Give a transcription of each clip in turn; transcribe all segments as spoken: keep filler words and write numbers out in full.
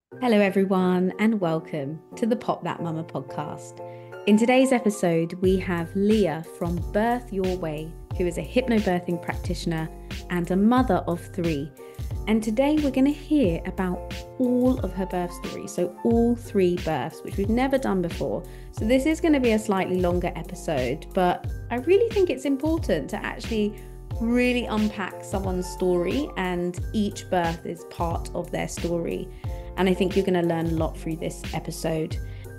Hello, everyone, and welcome to the Pop That Mama podcast. In today's episode, we have Leah from Birth Your Way, who is a hypnobirthing practitioner and a mother of three. And today we're going to hear about all of her birth stories, so all three births, which we've never done before. So this is going to be a slightly longer episode, but I really think it's important to actually really unpack someone's story, and each birth is part of their story. And I think you're going to learn a lot through this episode.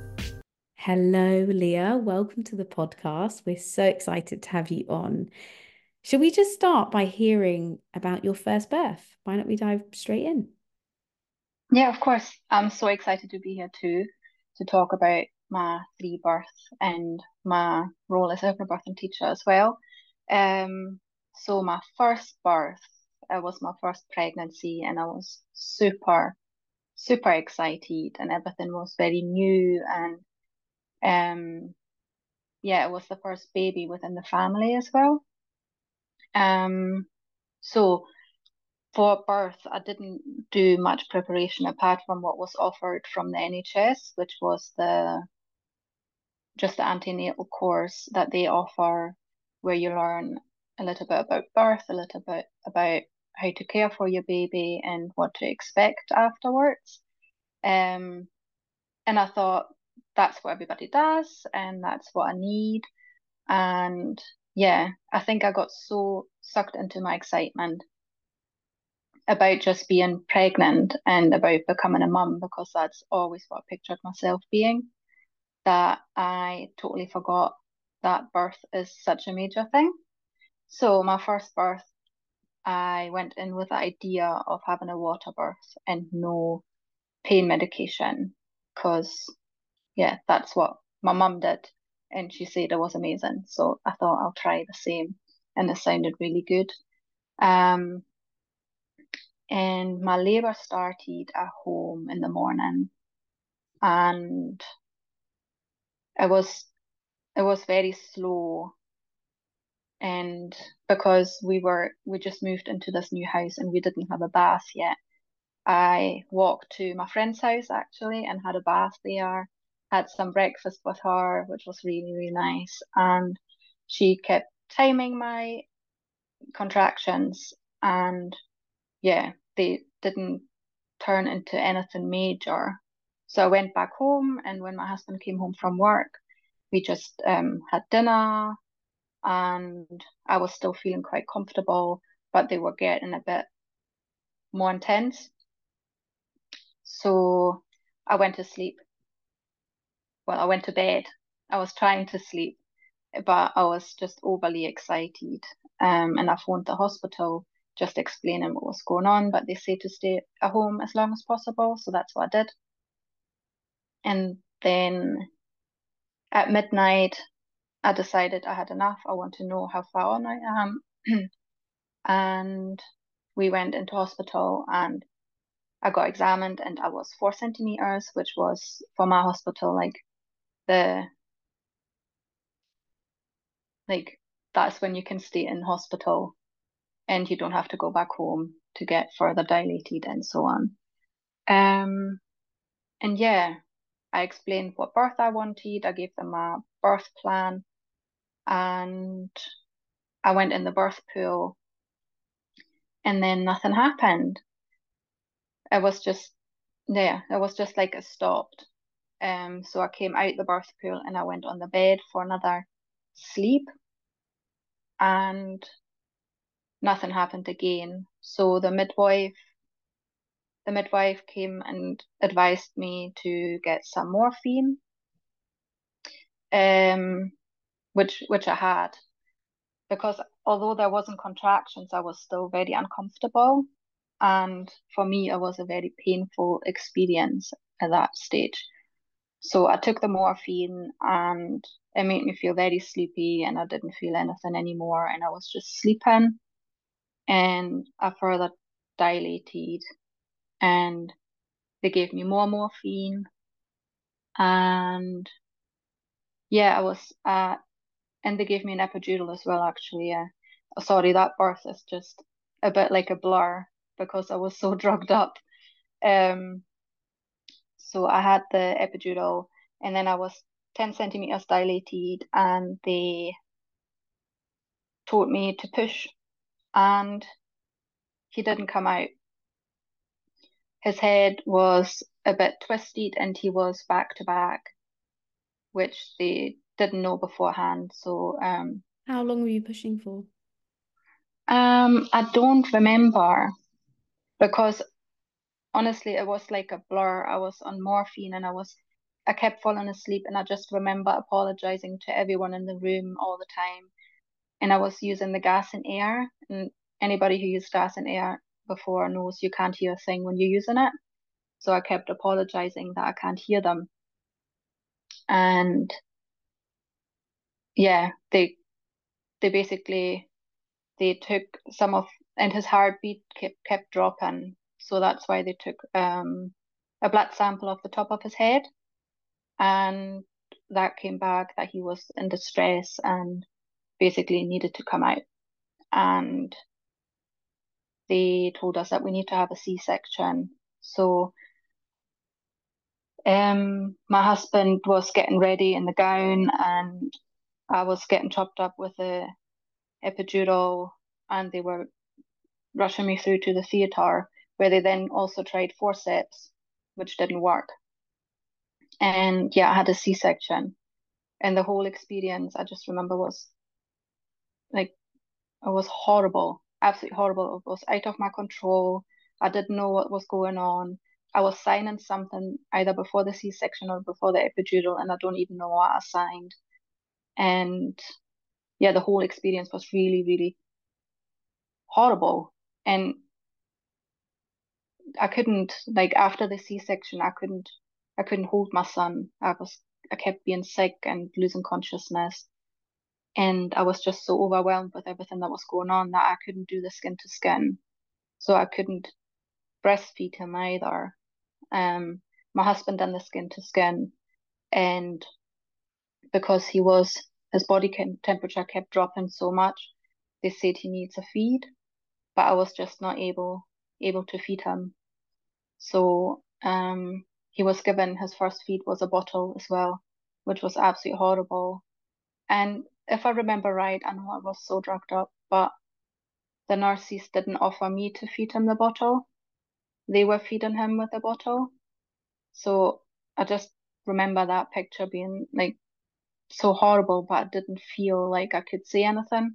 Hello, Leah. Welcome to the podcast. We're so excited to have you on. Shall we just start by hearing about your first birth? Why don't we dive straight in? Yeah, of course. I'm so excited to be here too, to talk about my three births and my role as a hypnobirthing teacher as well. Um, so my first birth, it was my first pregnancy, and I was super, super excited, and everything was very new, and um, yeah, it was the first baby within the family as well. Um, so For birth, I didn't do much preparation apart from what was offered from the N H S, which was the just the antenatal course that they offer, where you learn a little bit about birth, a little bit about how to care for your baby and what to expect afterwards. Um, and I thought that's what everybody does, and that's what I need. And yeah, I think I got so sucked into my excitement about just being pregnant and about becoming a mum, because that's always what I pictured myself being, that I totally forgot that birth is such a major thing. So my first birth, I went in with the idea of having a water birth and no pain medication, because yeah, that's what my mum did, and she said it was amazing. So I thought I'll try the same, and it sounded really good. Um, and my labour started at home in the morning, and it was it was very slow. And because we were we just moved into this new house and we didn't have a bath yet, I walked to my friend's house actually and had a bath there, had some breakfast with her, which was really, really nice. And she kept timing my contractions, and yeah, they didn't turn into anything major. So I went back home, and when my husband came home from work, we just um, had dinner, and I was still feeling quite comfortable, but they were getting a bit more intense. So I went to sleep. Well, I went to bed. I was trying to sleep, but I was just overly excited. Um, and I phoned the hospital just explaining what was going on, but they said to stay at home as long as possible. So that's what I did. And then at midnight, I decided I had enough. I want to know how far on I am. And we went into hospital, and I got examined, and I was four centimeters, which was for my hospital like the like that's when you can stay in hospital and you don't have to go back home to get further dilated and so on. Um, and yeah, I explained what birth I wanted. I gave them a birth plan, and I went in the birth pool, and then nothing happened. It was just, yeah, it was just like it stopped. Um, so I came out the birth pool and I went on the bed for another sleep, and nothing happened again. So the midwife, the midwife came and advised me to get some morphine, um, which which I had, because although there wasn't contractions, I was still very uncomfortable, and for me, it was a very painful experience at that stage. So I took the morphine, and it made me feel very sleepy, and I didn't feel anything anymore, and I was just sleeping, and I further dilated, and they gave me more morphine, and yeah, I was uh and they gave me an epidural as well, actually. Yeah. Oh, sorry, that birth is just a bit like a blur because I was so drugged up. Um So I had the epidural, and then I was ten centimeters dilated, and they told me to push, and he didn't come out. His head was a bit twisted, and he was back to back, which they didn't know beforehand. So, um, How long were you pushing for? um, I don't remember because honestly, it was like a blur. I was on morphine and I was, I kept falling asleep, and I just remember apologizing to everyone in the room all the time. And I was using the gas and air, and anybody who used gas and air before knows you can't hear a thing when you're using it. So I kept apologizing that I can't hear them. And yeah, they they basically they took some of, and his heartbeat kept kept dropping. So that's why they took um a blood sample off the top of his head, and that came back that he was in distress and basically needed to come out. And they told us that we need to have a C-section. So um, my husband was getting ready in the gown, and I was getting chopped up with a epidural, and they were rushing me through to the theatre, where they then also tried forceps, which didn't work. And yeah, I had a C-section, and the whole experience I just remember was like, it was horrible, absolutely horrible. It was out of my control. I didn't know what was going on. I was signing something either before the C-section or before the epidural, and I don't even know what I signed. And yeah, the whole experience was really, really horrible. And I couldn't, like after the C-section, I couldn't, I couldn't hold my son. I was, I kept being sick and losing consciousness. And I was just so overwhelmed with everything that was going on that I couldn't do the skin to skin. So I couldn't breastfeed him either. Um, my husband done the skin to skin, and because he was, his body temperature kept dropping so much, they said he needs a feed, but I was just not able able to feed him. So um, he was given, his first feed was a bottle as well, which was absolutely horrible. And if I remember right, I know I was so drugged up, but the nurses didn't offer me to feed him the bottle. They were feeding him with the bottle. So I just remember that picture being like so horrible, but I didn't feel like I could say anything.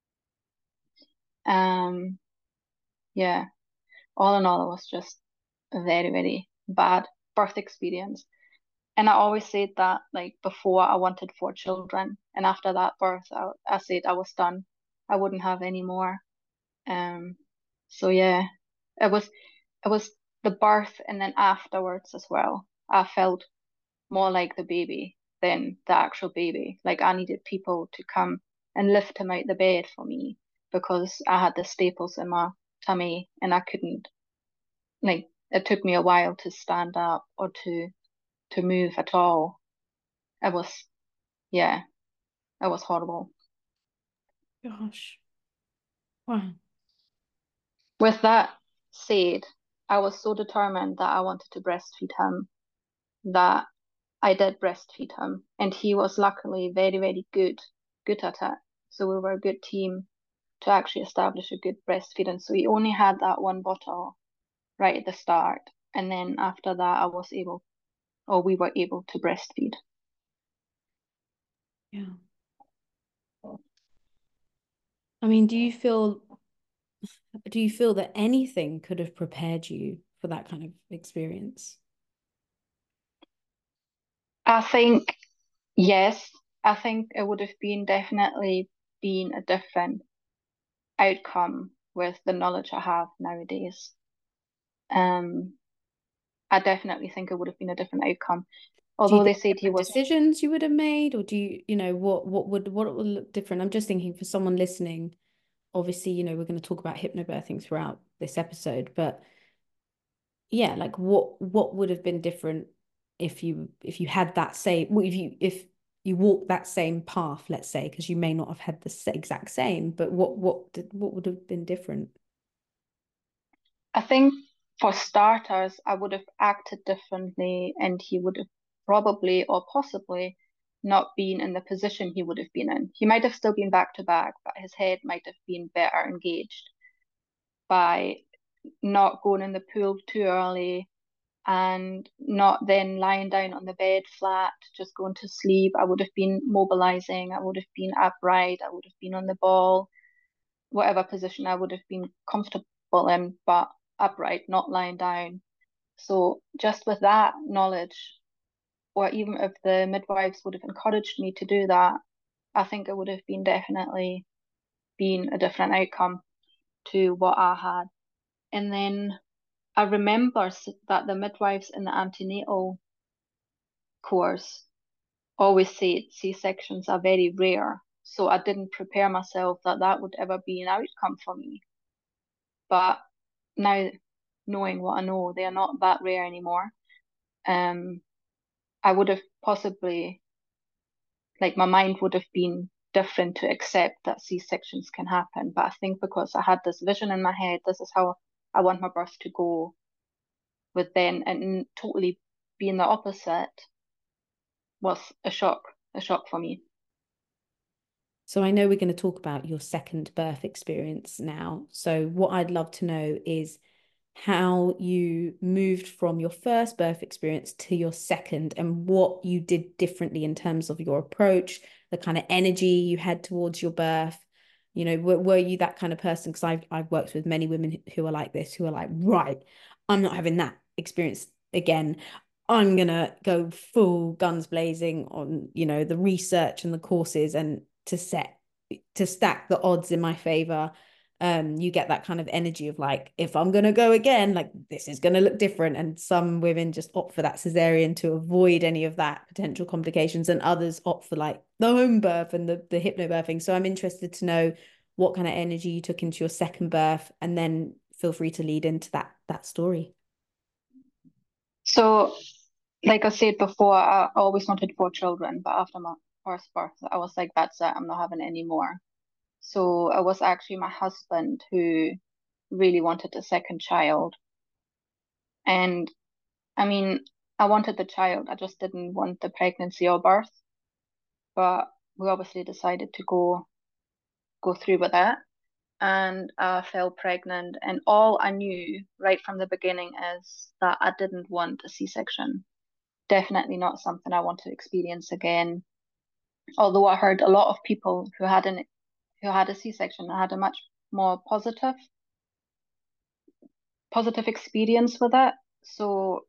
Um, yeah, all in all, it was just a very, very bad birth experience. And I always said that, like, before I wanted four children, and after that birth, I, I said I was done. I wouldn't have any more. Um, so yeah, it was it was the birth and then afterwards as well. I felt more like the baby than the actual baby. Like I needed people to come and lift him out the bed for me because I had the staples in my tummy and I couldn't, like, it took me a while to stand up or to to move at all. It was, yeah, it was horrible. Gosh. Wow. With that said, I was so determined that I wanted to breastfeed him that I did breastfeed him, and he was luckily very, very good, good at it. So we were a good team to actually establish a good breastfeeding. So he only had that one bottle right at the start, and then after that, I was able, or we were able to breastfeed. Yeah. I mean, do you feel do you feel that anything could have prepared you for that kind of experience? I think yes, I think it would have been definitely been a different outcome with the knowledge I have nowadays. Um, I definitely think it would have been a different outcome. Do you Although they think said he different was, decisions you would have made, or do you, you know, what what would what would look different? I'm just thinking for someone listening, obviously, you know, we're going to talk about hypnobirthing throughout this episode, but yeah, like what what would have been different if you if you had that same well, if you if you walked that same path, let's say, because you may not have had the exact same, but what what did, what would have been different? I think for starters, I would have acted differently, and he would have probably or possibly not been in the position he would have been in. He might have still been back to back, but his head might have been better engaged by not going in the pool too early and not then lying down on the bed flat, just going to sleep. I would have been mobilizing, I would have been upright, I would have been on the ball, whatever position I would have been comfortable in, but upright, not lying down. So just with that knowledge, or even if the midwives would have encouraged me to do that, I think it would have been definitely been a different outcome to what I had. And then I remember that the midwives in the antenatal course always said C-sections are very rare. So I didn't prepare myself that that would ever be an outcome for me. But now, knowing what I know, they are not that rare anymore. Um, I would have possibly, like, my mind would have been different to accept that C-sections can happen. But I think because I had this vision in my head, this is how I want my birth to go, with then and totally being the opposite was a shock, a shock for me. So I know we're going to talk about your second birth experience now. So what I'd love to know is how you moved from your first birth experience to your second, and what you did differently in terms of your approach, the kind of energy you had towards your birth. You know, were, were you that kind of person? Because I've, I've worked with many women who are like this, who are like, right, I'm not having that experience again. I'm going to go full guns blazing on, you know, the research and the courses, and to set, to stack the odds in my favor. Um, you get that kind of energy of like, if I'm going to go again, like this is going to look different. And some women just opt for that cesarean to avoid any of that potential complications, and others opt for like the home birth and the, the hypnobirthing. So I'm interested to know what kind of energy you took into your second birth, and then feel free to lead into that, that story. So, like I said before, I always wanted four children, but after my first birth, I was like, that's it, I'm not having any more. So it was actually my husband who really wanted a second child. And I mean, I wanted the child, I just didn't want the pregnancy or birth. But we obviously decided to go go through with that. And I fell pregnant, and all I knew right from the beginning is that I didn't want a C-section. Definitely not something I want to experience again. Although I heard a lot of people who had an who had a C-section had a much more positive positive experience with it. So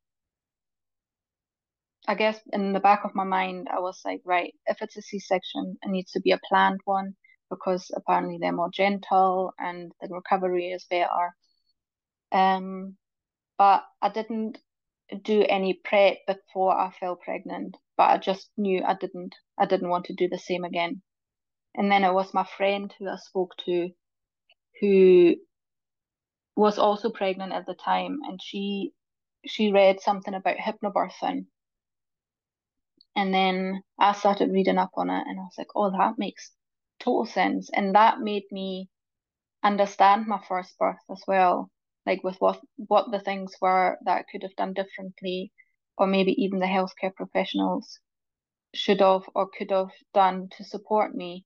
I guess in the back of my mind, I was like, right, if it's a C-section, it needs to be a planned one, because apparently they're more gentle and the recovery is better. Um, but I didn't do any prep before I fell pregnant, but I just knew I didn't I didn't want to do the same again. And then it was my friend who I spoke to, who was also pregnant at the time, and she she read something about hypnobirthing. And then I started reading up on it, and I was like, oh, that makes total sense. And that made me understand my first birth as well, like with what what the things were that I could have done differently, or maybe even the healthcare professionals should have or could have done to support me.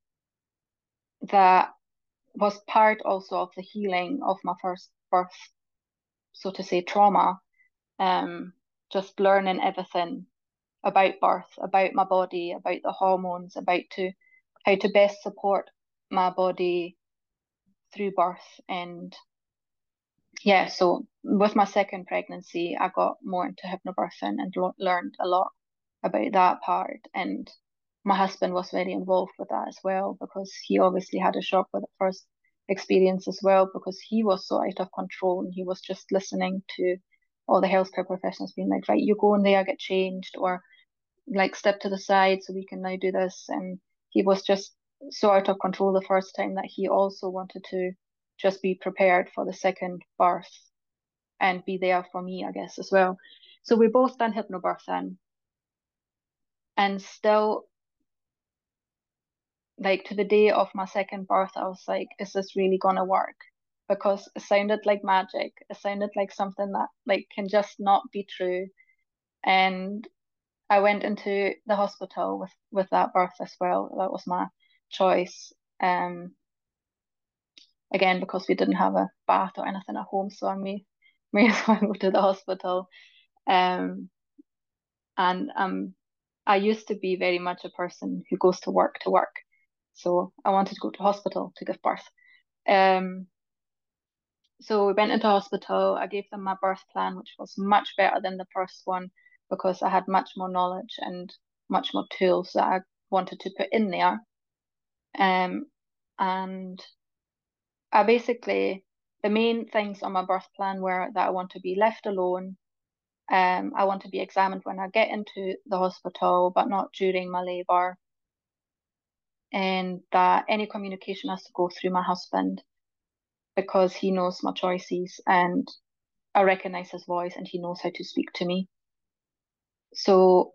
That was part also of the healing of my first birth, so to say, trauma. Um, just learning everything about birth, about my body, about the hormones, about to how to best support my body through birth. And yeah, so with my second pregnancy, I got more into hypnobirthing and lo- learned a lot about that part. And my husband was very involved with that as well, because he obviously had a shock with the first experience as well, because he was so out of control, and he was just listening to all the healthcare professionals being like, right, you go in there, get changed, or like step to the side so we can now do this. And he was just so out of control the first time that he also wanted to just be prepared for the second birth and be there for me, I guess, as well. So we both done hypnobirthing, and still, like, to the day of my second birth, I was like, is this really gonna work? because it sounded like magic. It sounded like something that like can just not be true. And I went into the hospital with with that birth as well. That was my choice. Um, again because we didn't have a bath or anything at home, so I may may as well go to the hospital. Um, and um, I used to be very much a person who goes to work to work, so I wanted to go to hospital to give birth. Um, so we went into hospital. I gave them my birth plan, which was much better than the first one because I had much more knowledge and much more tools that I wanted to put in there. Um, and I basically, the main things on my birth plan were that I want to be left alone. Um, I want to be examined when I get into the hospital, but not during my labour. And that any communication has to go through my husband because he knows my choices and I recognise his voice and he knows how to speak to me. So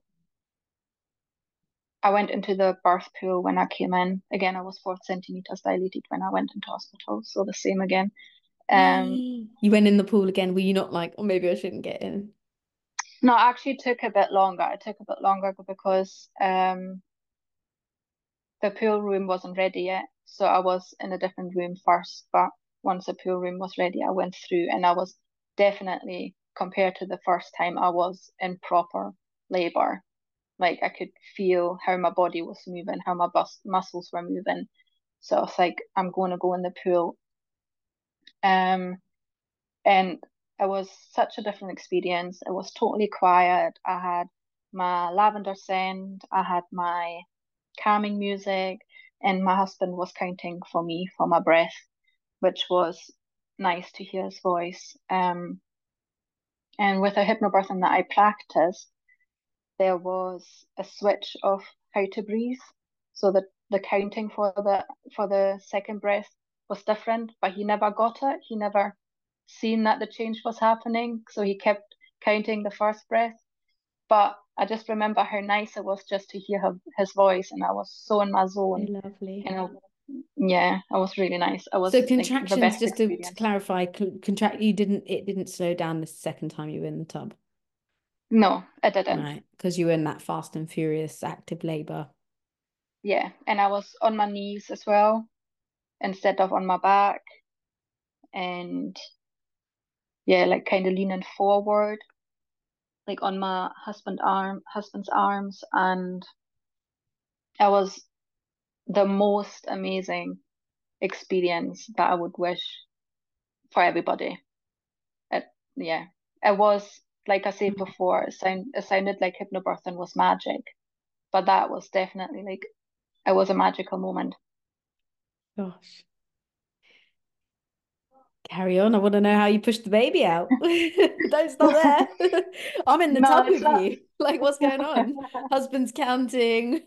I went into the birth pool when I came in. Again, I was four centimetres dilated when I went into hospital, so the same again. Um, You went in the pool again. Were you not like, oh, maybe I shouldn't get in? no, it actually took a bit longer. It took a bit longer because um, the pool room wasn't ready yet. So I was in a different room first, but once the pool room was ready, I went through and I was definitely, compared to the first time, I was in proper labor. Like I could feel how my body was moving, how my bus muscles were moving. So I was like, I'm going to go in the pool. Um, and it was such a different experience. It was totally quiet. I had my lavender scent, I had my calming music, and my husband was counting for me for my breath, which was nice to hear his voice. Um, and with a hypnobirthing that I practiced, there was a switch of how to breathe. So the the counting for the for the second breath was different, but he never got it. He never seen that the change was happening, so he kept counting the first breath. But I just remember how nice it was just to hear his, his voice, and I was so in my Very zone. lovely. And I, yeah, it was really nice. It So was like the contractions, best just to, to experience. clarify, con- contract you didn't it didn't slow down the second time you were in the tub, No, it didn't. right? Because you were in that fast and furious active labor. Yeah, and I was on my knees as well instead of on my back, and yeah, like kind of leaning forward, like on my husband arm, husband's arms, and it was the most amazing experience that I would wish for everybody. It, yeah, it was like I said before, it sound it sounded like hypnobirthing was magic, but that was definitely like it was a magical moment. Gosh. Carry on. I want to know how you pushed the baby out. Don't stop there. I'm in the No, tub it's with not. you. Like, what's going on? Husband's counting.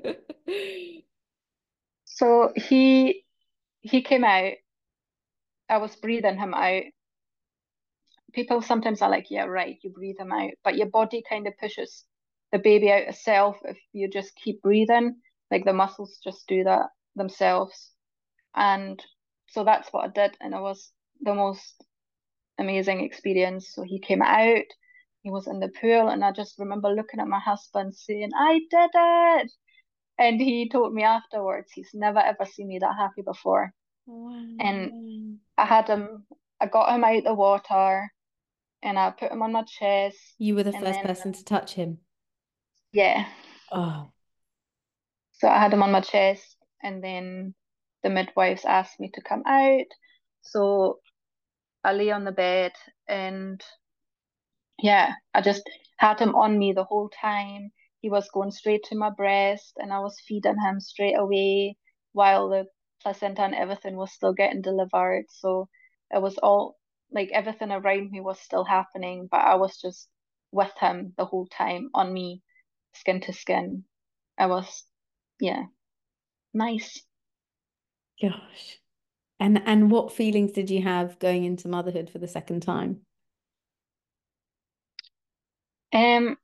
So he he came out. I was breathing him out. People sometimes are like, yeah, right, you breathe him out, but your body kind of pushes the baby out itself if you just keep breathing. Like the muscles just do that themselves. And so that's what I did, and it was the most amazing experience. So he came out, he was in the pool, and I just remember looking at my husband saying, I did it. And he told me afterwards he's never ever seen me that happy before. And Wow. I had him, I got him out the water and I put him on my chest. You were the And first then, person to touch him. yeah, Oh, so I had him on my chest. And then the midwives asked me to come out. So I lay on the bed and yeah, I just had him on me the whole time. He was going straight to my breast and I was feeding him straight away while the placenta and everything was still getting delivered. So it was all like everything around me was still happening, but I was just with him the whole time on me, skin to skin. I was, yeah, nice. gosh. And and what feelings did you have going into motherhood for the second time? Um,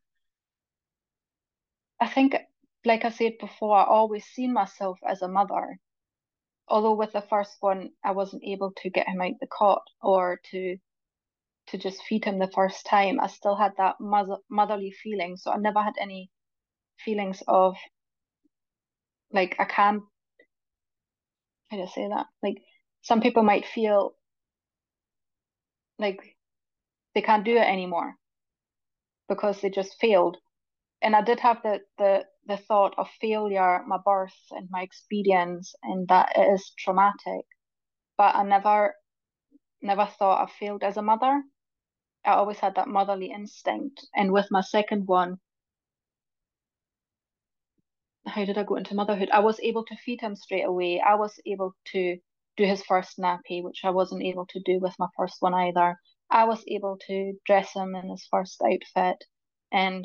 I think, like I said before, I always seen myself as a mother although with the first one, I wasn't able to get him out the cot or to to just feed him the first time, I still had that mother, motherly feeling. So I never had any feelings of like I can't, how do I say that? Like some people might feel like they can't do it anymore because they just failed. And I did have the the the thought of failure, my birth and my experience, and that it is traumatic. But I never never thought I failed as a mother. I always had that motherly instinct. And with my second one, how did I go into motherhood? I was able to feed him straight away. I was able to do his first nappy, which I wasn't able to do with my first one either. I was able to dress him in his first outfit. And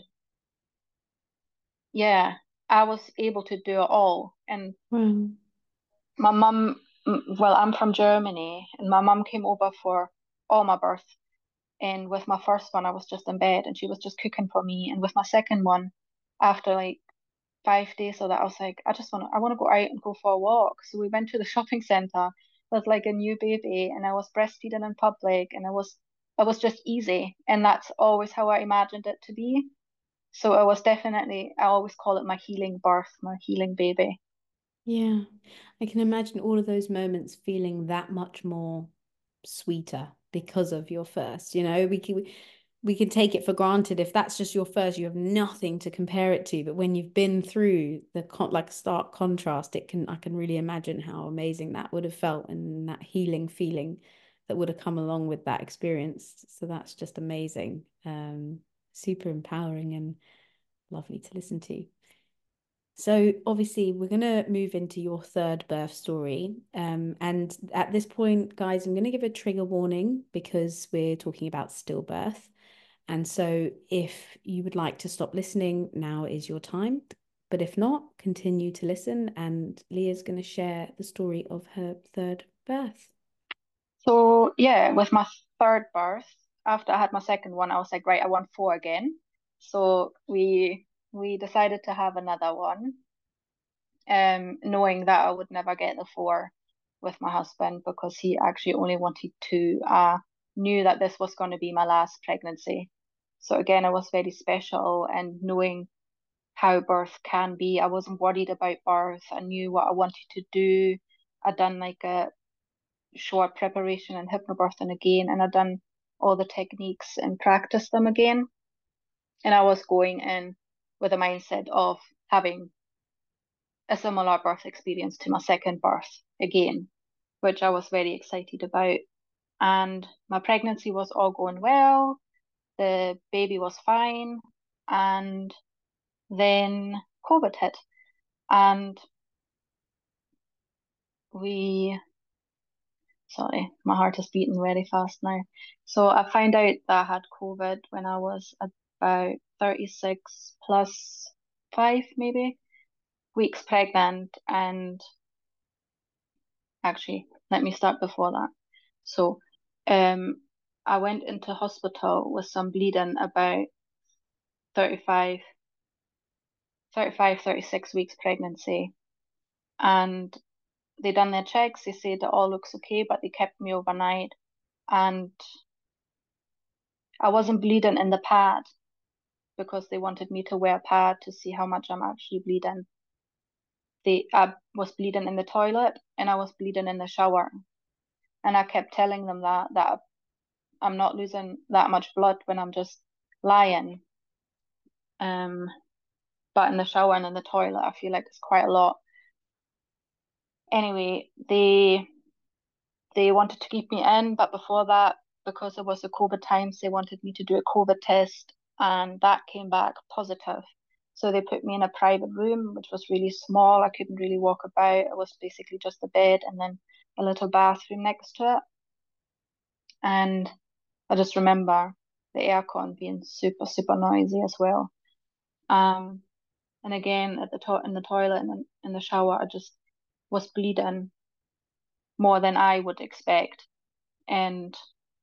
yeah, I was able to do it all. And Wow. my mum, well, I'm from Germany, and my mum came over for all my birth. And with my first one, I was just in bed and she was just cooking for me. And with my second one, after like five days of that, I was like, I just want to, I want to go out and go for a walk. So we went to the shopping center with like a new baby, and I was breastfeeding in public, and it was, it was just easy. And that's always how I imagined it to be. So it was definitely, I always call it my healing birth, my healing baby. Yeah. I can imagine all of those moments feeling that much more sweeter because of your first. You know, we can we can take it for granted if that's just your first, you have nothing to compare it to. But when you've been through the con like stark contrast, it can I can really imagine how amazing that would have felt and that healing feeling that would have come along with that experience. So that's just amazing. Um, super empowering and lovely to listen to. So obviously we're gonna move into your third birth story. Um, and at this point, guys, I'm gonna give a trigger warning because we're talking about stillbirth. And so if you would like to stop listening, now is your time. But if not, continue to listen. And Leah's gonna share the story of her third birth. So yeah, with my third birth, after I had my second one, I was like, right, I want four again. So we we decided to have another one, um, knowing that I would never get the four with my husband because he actually only wanted two. I knew that this was going to be my last pregnancy. So again, it was very special, and knowing how birth can be, I wasn't worried about birth. I knew what I wanted to do. I'd done like a short preparation and hypnobirthing again, and I'd done all the techniques and practiced them again. And I was going in with a mindset of having a similar birth experience to my second birth again, which I was very excited about. And my pregnancy was all going well, the baby was fine, and then COVID hit. And we, sorry, my heart is beating very fast now. So I found out that I had COVID when I was about thirty-six plus five, maybe, weeks pregnant. And actually, let me start before that. So, um, I went into hospital with some bleeding about thirty-five, thirty-five, thirty-six weeks pregnancy. And they done their checks. They said it all looks okay, but they kept me overnight. And I wasn't bleeding in the pad because they wanted me to wear a pad to see how much I'm actually bleeding. They, I was bleeding in the toilet and I was bleeding in the shower. And I kept telling them that that I'm not losing that much blood when I'm just lying. Um, but in the shower and in the toilet, I feel like it's quite a lot. Anyway, they they wanted to keep me in, but before that, because it was the COVID times, they wanted me to do a COVID test, and that came back positive. So they put me in a private room, which was really small. I couldn't really walk about. It was basically just a bed and then a little bathroom next to it. And I just remember the aircon being super, super noisy as well. Um, and again, at the to in the toilet and in, in the shower, I just was bleeding more than I would expect. And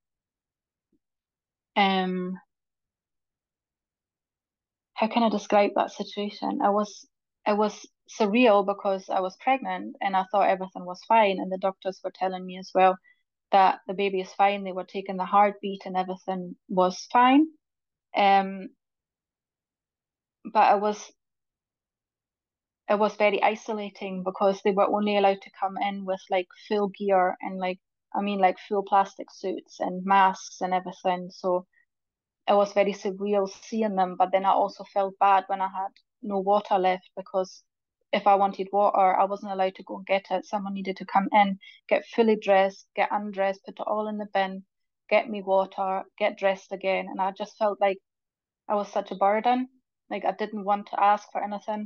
um, how can I describe that situation? I was, it was surreal because I was pregnant and I thought everything was fine. And the doctors were telling me as well that the baby is fine. They were taking the heartbeat and everything was fine. Um, but it was it was very isolating because they were only allowed to come in with like full gear and like I mean like full plastic suits and masks and everything. So it was very surreal seeing them. But then I also felt bad when I had no water left because if I wanted water, I wasn't allowed to go and get it. Someone needed to come in, get fully dressed, get undressed, put it all in the bin, get me water, get dressed again. And I just felt like I was such a burden. Like I didn't want to ask for anything.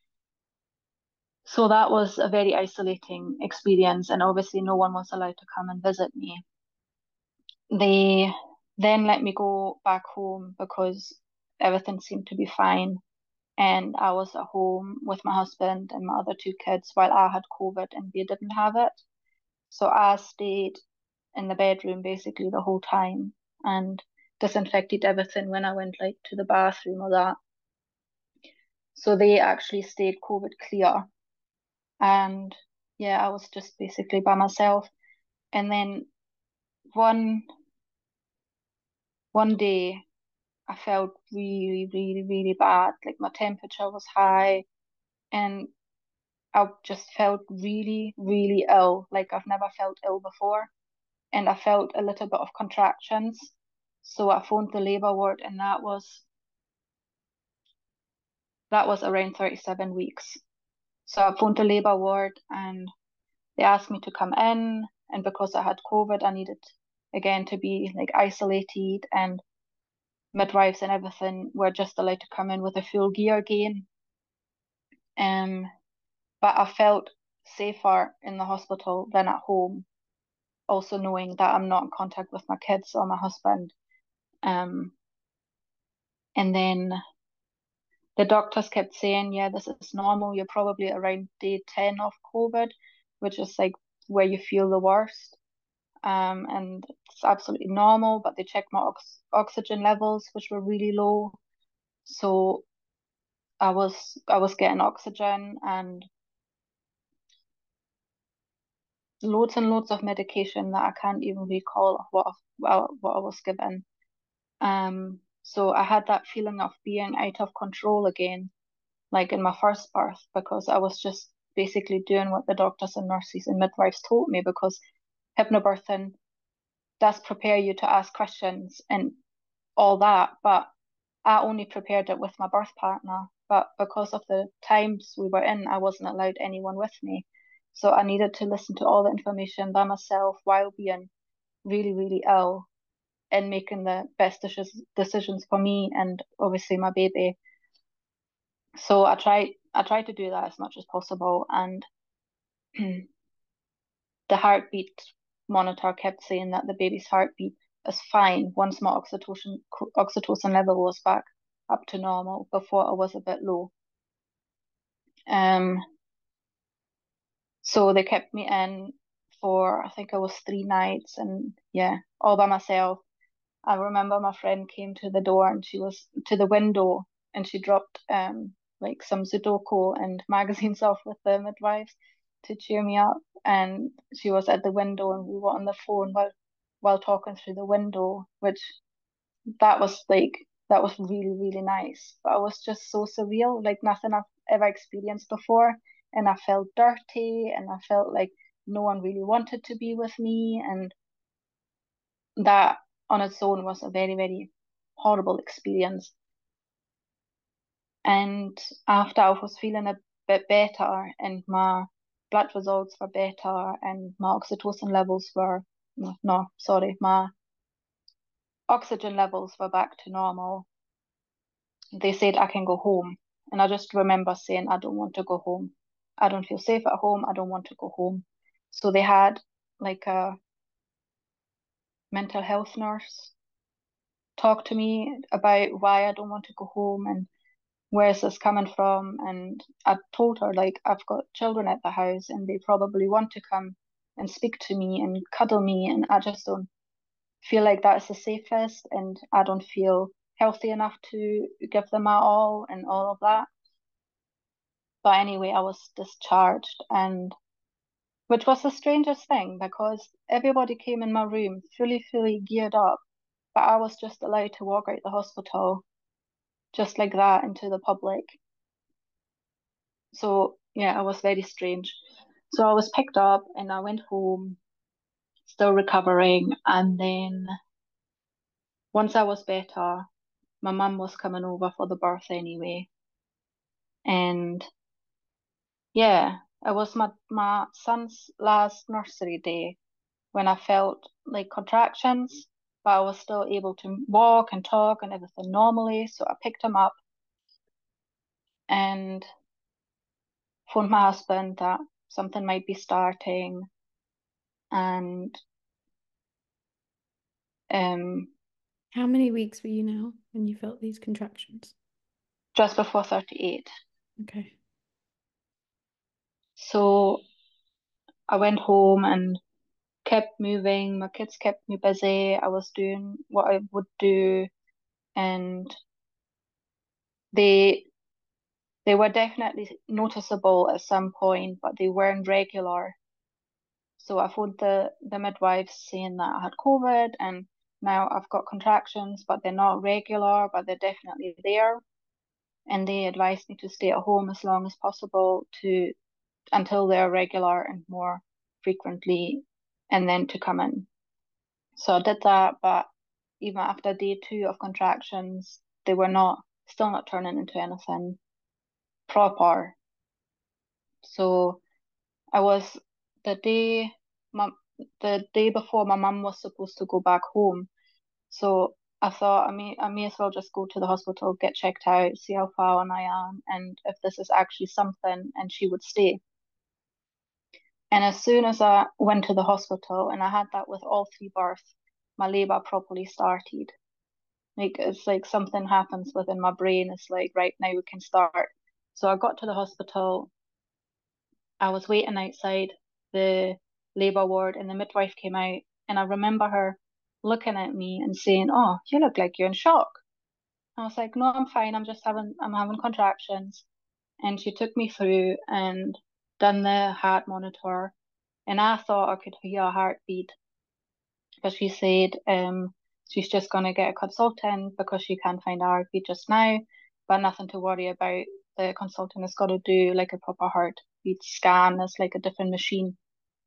So that was a very isolating experience. And obviously, no one was allowed to come and visit me. They then let me go back home because everything seemed to be fine. And I was at home with my husband and my other two kids while I had COVID and they didn't have it. So I stayed in the bedroom basically the whole time and disinfected everything when I went like to the bathroom or that. So they actually stayed COVID clear. And yeah, I was just basically by myself. And then one one day I felt really, really, really bad. Like my temperature was high and I just felt really, really ill. Like I've never felt ill before. And I felt a little bit of contractions. So I phoned the labour ward and that was that was around thirty-seven weeks. So I phoned the labour ward and they asked me to come in. And because I had COVID, I needed again to be like isolated, and midwives and everything were just allowed to come in with a full gear again. Um, but I felt safer in the hospital than at home, also knowing that I'm not in contact with my kids or my husband. Um, and then the doctors kept saying, yeah, this is normal. You're probably around day ten of COVID, which is like where you feel the worst. Um, and it's absolutely normal, but they checked my ox oxygen levels, which were really low. So I was I was getting oxygen and loads and loads of medication that I can't even recall what well what I was given. Um, so I had that feeling of being out of control again, like in my first birth, because I was just basically doing what the doctors and nurses and midwives told me, because hypnobirthing does prepare you to ask questions and all that, but I only prepared it with my birth partner. But because of the times we were in, I wasn't allowed anyone with me. So I needed to listen to all the information by myself while being really, really ill and making the best decisions for me and obviously my baby. So I tried I tried to do that as much as possible, and the heartbeat monitor kept saying that the baby's heartbeat is fine once my oxytocin oxytocin level was back up to normal. Before it was a bit low. Um, so they kept me in for I think it was three nights, and yeah, all by myself. I remember my friend came to the door and she was to the window and she dropped um like some Sudoku and magazines off with the midwives to cheer me up. And she was at the window and we were on the phone while while talking through the window, which that was like that was really, really nice. But it was just so surreal, like nothing I've ever experienced before. And I felt dirty and I felt like no one really wanted to be with me, and that on its own was a very, very horrible experience. And after I was feeling a bit better and my blood results were better and my oxytocin levels were, no, no, sorry, my oxygen levels were back to normal, they said I can go home. And I just remember saying, I don't want to go home. I don't feel safe at home. I don't want to go home. So they had like a mental health nurse talk to me about why I don't want to go home and where is this coming from. And I told her, like, I've got children at the house and they probably want to come and speak to me and cuddle me. And I just don't feel like that's the safest. And I don't feel healthy enough to give them my all and all of that. But anyway, I was discharged, and which was the strangest thing because everybody came in my room fully, fully geared up, but I was just allowed to walk out the hospital just like that into the public. So yeah, it was very strange. So I was picked up and I went home, still recovering, and then once I was better, my mum was coming over for the birth anyway. And yeah, it was my, my son's last nursery day when I felt like contractions, but I was still able to walk and talk and everything normally. So I picked him up and phoned my husband that something might be starting. And um, How many weeks were you now when you felt these contractions? just before thirty-eight. Okay. So I went home and kept moving. My kids kept me busy. I was doing what I would do, and they they were definitely noticeable at some point, but they weren't regular. So I phoned the the midwives saying that I had COVID and now I've got contractions, but they're not regular, but they're definitely there. And they advised me to stay at home as long as possible to until they're regular and more frequently, and then to come in. So I did that, but even after day two of contractions, they were not still not turning into anything proper. So I was the day my the day before my mum was supposed to go back home. So I thought I may I may as well just go to the hospital, get checked out, see how far on I am, and if this is actually something, and she would stay. And as soon as I went to the hospital, and I had that with all three births, my labor properly started. Like it's like something happens within my brain. It's like, right now we can start. So I got to the hospital. I was waiting outside the labor ward and the midwife came out, and I remember her looking at me and saying, "Oh, you look like you're in shock." I was like, "No, I'm fine. I'm just having I'm having contractions." And she took me through and done the heart monitor, and I thought I could hear a heartbeat, but she said um she's just gonna get a consultant because she can't find a heartbeat just now, but nothing to worry about. The consultant has got to do like a proper heartbeat scan. It's like a different machine.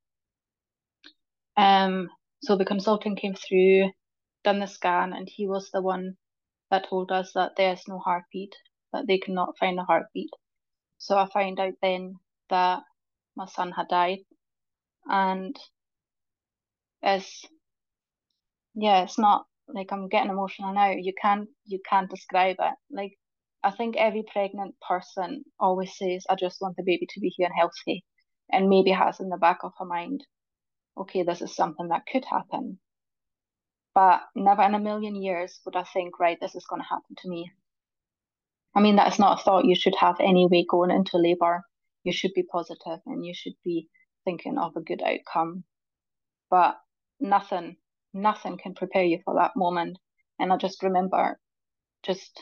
Um, so the consultant came through, done the scan, and he was the one that told us that there's no heartbeat, that they cannot find a heartbeat. So I found out then that my son had died, and as yeah, it's not like I'm getting emotional now. You can't you can't describe it. Like I think every pregnant person always says, I just want the baby to be here and healthy, and maybe has in the back of her mind, okay, this is something that could happen. But never in a million years would I think, right, this is going to happen to me. I mean, that's not a thought you should have anyway going into labor. You should be positive and you should be thinking of a good outcome. But nothing, nothing can prepare you for that moment. And I just remember just,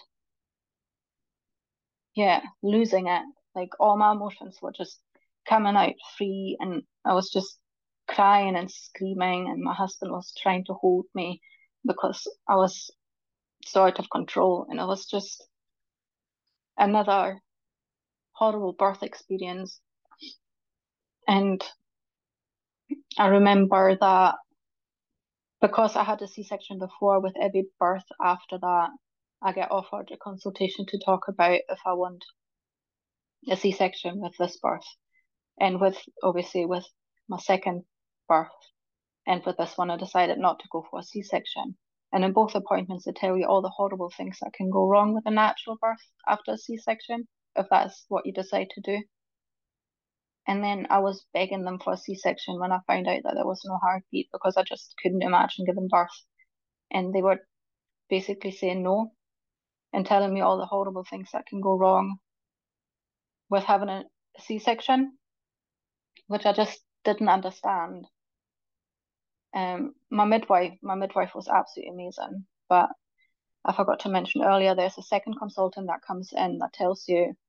yeah, losing it. Like all my emotions were just coming out free, and I was just crying and screaming, and my husband was trying to hold me because I was so out of control. And it was just another horrible birth experience. And I remember that because I had a C-section before, with every birth after that, I get offered a consultation to talk about if I want a C-section with this birth. And with obviously with my second birth and with this one, I decided not to go for a C-section. And in both appointments, they tell you all the horrible things that can go wrong with a natural birth after a C-section, if that's what you decide to do. And then I was begging them for a C-section when I found out that there was no heartbeat because I just couldn't imagine giving birth. And they were basically saying no and telling me all the horrible things that can go wrong with having a C-section, which I just didn't understand. Um, my midwife, my midwife was absolutely amazing, but I forgot to mention earlier, there's a second consultant that comes in that tells you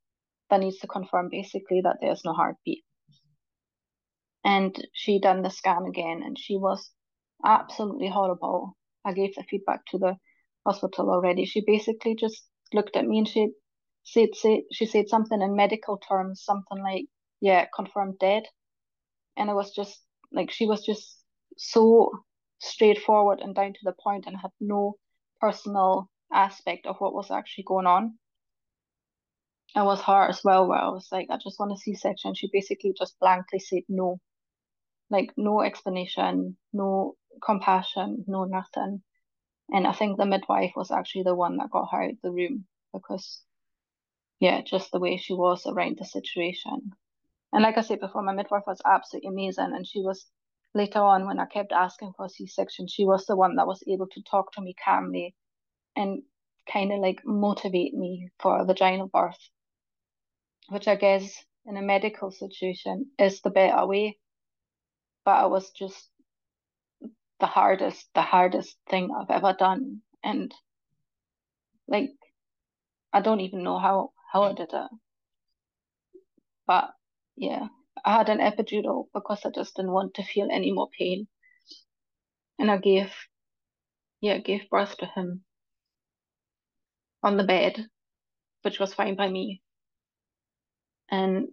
that needs to confirm basically that there's no heartbeat. And she done the scan again, and she was absolutely horrible. I gave the feedback to the hospital already. She basically just looked at me and she said, say, she said something in medical terms, something like, yeah, confirmed dead. And it was just like, she was just so straightforward and down to the point and had no personal aspect of what was actually going on. It was her as well, where I was like, I just want a C-section. She basically just blankly said no. Like, no explanation, no compassion, no nothing. And I think the midwife was actually the one that got her out of the room because, yeah, just the way she was around the situation. And like I said before, my midwife was absolutely amazing. And she was, later on, when I kept asking for a C-section, she was the one that was able to talk to me calmly and kind of like motivate me for a vaginal birth, which I guess in a medical situation is the better way. But it was just the hardest, the hardest thing I've ever done. And like, I don't even know how, how I did it. But yeah, I had an epidural because I just didn't want to feel any more pain. And I gave, yeah, gave birth to him on the bed, which was fine by me. And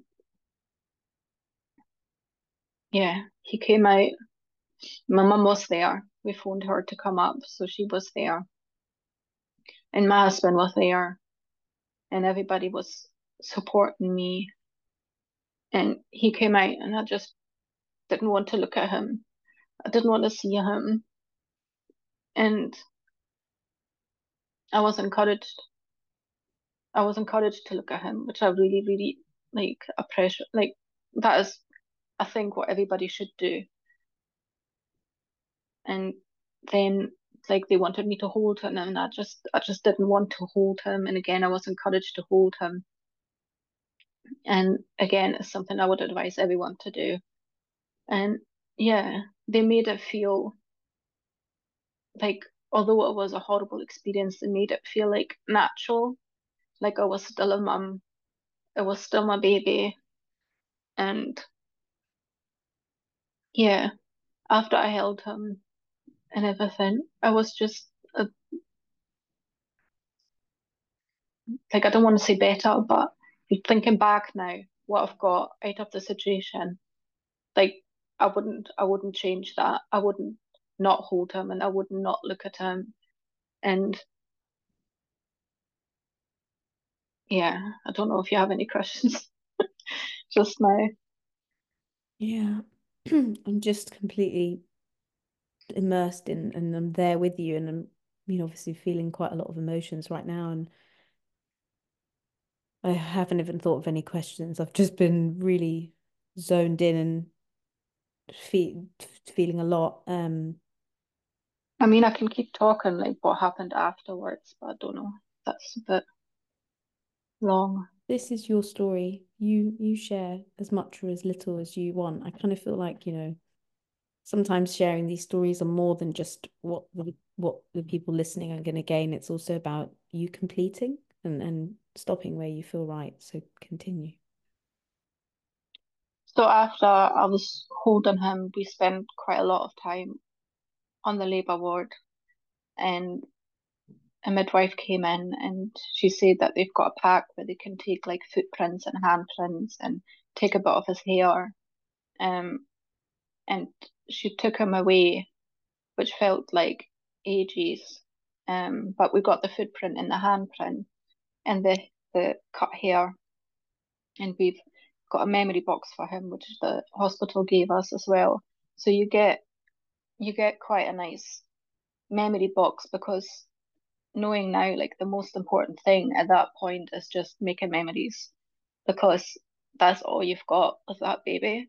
yeah, he came out. My mum was there. We phoned her to come up, so she was there. And my husband was there. And everybody was supporting me. And he came out, and I just didn't want to look at him. I didn't want to see him. And I was encouraged. I was encouraged to look at him, which I really, really like appreciate. Like, that is, I think, what everybody should do. And then like they wanted me to hold him, and I just I just didn't want to hold him. And again, I was encouraged to hold him. And again, it's something I would advise everyone to do. And yeah, they made it feel like, although it was a horrible experience, they made it feel like natural, like I was still a mum. It was still my baby. And yeah, after I held him and everything, I was just uh, like, I don't want to say better, but thinking back now, what I've got out of the situation, like I wouldn't, I wouldn't change that. I wouldn't not hold him, and I would not look at him. And yeah, I don't know if you have any questions just now. Yeah. I'm just completely immersed in, and I'm there with you, and I'm, you know, obviously feeling quite a lot of emotions right now, and I haven't even thought of any questions. I've just been really zoned in and fe feeling a lot. Um, I mean, I can keep talking like what happened afterwards, but I don't know. That's a bit long. this is your story. You you share as much or as little as you want. I kind of feel like, you know, sometimes sharing these stories are more than just what the what the people listening are going to gain. It's also about you completing and and stopping where you feel right. So continue. So after I was holding him, we spent quite a lot of time on the labour ward, and a midwife came in and she said that they've got a pack where they can take like footprints and handprints and take a bit of his hair. Um, and she took him away, which felt like ages. Um, but we got the footprint and the handprint and the the cut hair, and we've got a memory box for him, which the hospital gave us as well. So you get you get quite a nice memory box, because knowing now, like the most important thing at that point is just making memories, because that's all you've got of that baby.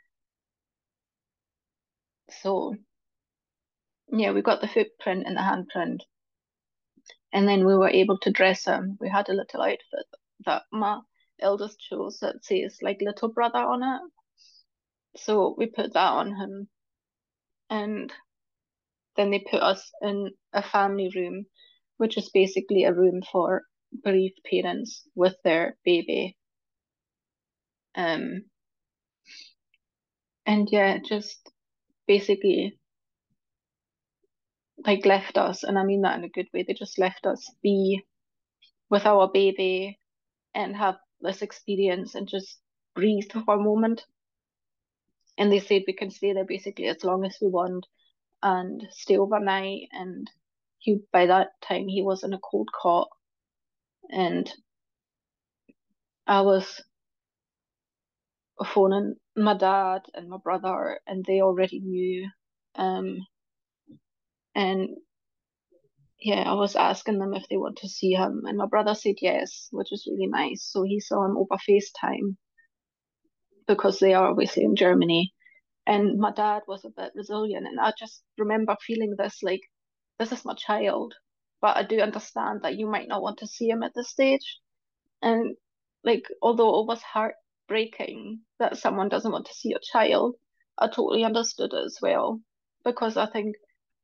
So yeah, we got the footprint and the handprint, and then we were able to dress him. We had a little outfit that my eldest chose that says like little brother on it. So we put that on him, and then they put us in a family room, which is basically a room for bereaved parents with their baby. Um, and yeah, just basically like left us, and I mean that in a good way. They just left us be with our baby and have this experience and just breathe for a moment. And they said we can stay there basically as long as we want and stay overnight. And he, by that time, he was in a cold cot, and I was phoning my dad and my brother, and they already knew. Um, and yeah, I was asking them if they want to see him, and my brother said yes, which is really nice. So he saw him over FaceTime because they are obviously in Germany. And my dad was a bit resilient, and I just remember feeling this like, this is my child, but I do understand that you might not want to see him at this stage. And like, although it was heartbreaking that someone doesn't want to see a child, I totally understood it as well, because I think